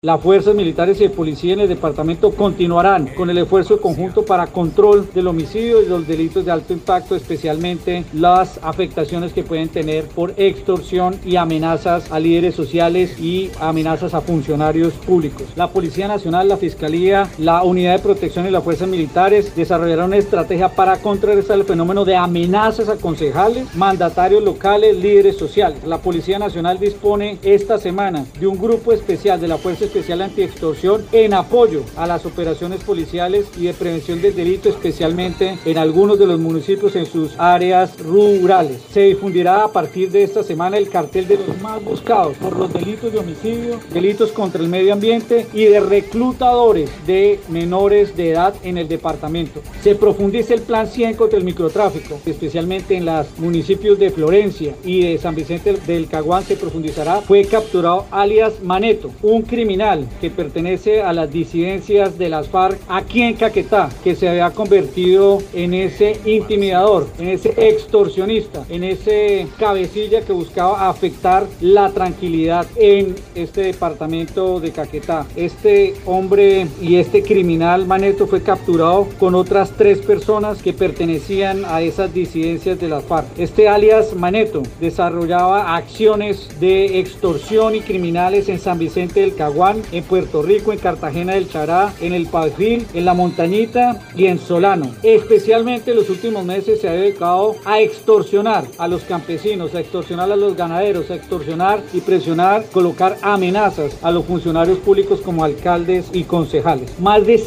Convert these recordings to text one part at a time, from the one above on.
Las fuerzas militares y de policía en el departamento continuarán con el esfuerzo conjunto para control del homicidio y los delitos de alto impacto, especialmente las afectaciones que pueden tener por extorsión y amenazas a líderes sociales y amenazas a funcionarios públicos. La Policía Nacional, la Fiscalía, la Unidad de Protección y las fuerzas militares desarrollarán una estrategia para contrarrestar el fenómeno de amenazas a concejales, mandatarios locales, líderes sociales. La Policía Nacional dispone esta semana de un grupo especial de la Fuerza Especial Antiextorsión en apoyo a las operaciones policiales y de prevención del delito, especialmente en algunos de los municipios en sus áreas rurales. Se difundirá a partir de esta semana el cartel de los más buscados por los delitos de homicidio, delitos contra el medio ambiente y de reclutadores de menores de edad en el departamento. Se profundiza el plan 100 contra el microtráfico, especialmente en los municipios de Florencia y de San Vicente del Caguán se profundizará. Fue capturado alias Maneto, un criminal que pertenece a las disidencias de las FARC aquí en Caquetá, que se había convertido en ese intimidador, en ese extorsionista, en ese cabecilla que buscaba afectar la tranquilidad en este departamento de Caquetá. Este hombre y este criminal Maneto fue capturado con otras 3 personas que pertenecían a esas disidencias de las FARC. Este alias Maneto desarrollaba acciones de extorsión y criminales en San Vicente del Caguán, en Puerto Rico, en Cartagena del Chará, en el Pajil, en La Montañita y en Solano. Especialmente en los últimos meses se ha dedicado a extorsionar a los campesinos, a extorsionar a los ganaderos, a extorsionar y presionar, colocar amenazas a los funcionarios públicos como alcaldes y concejales. Más de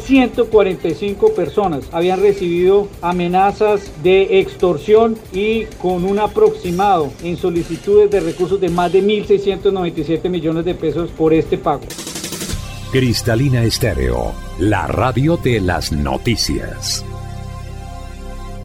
145 personas habían recibido amenazas de extorsión y con un aproximado en solicitudes de recursos de más de 1.697 millones de pesos por este pago. Cristalina Estéreo, la radio de las noticias.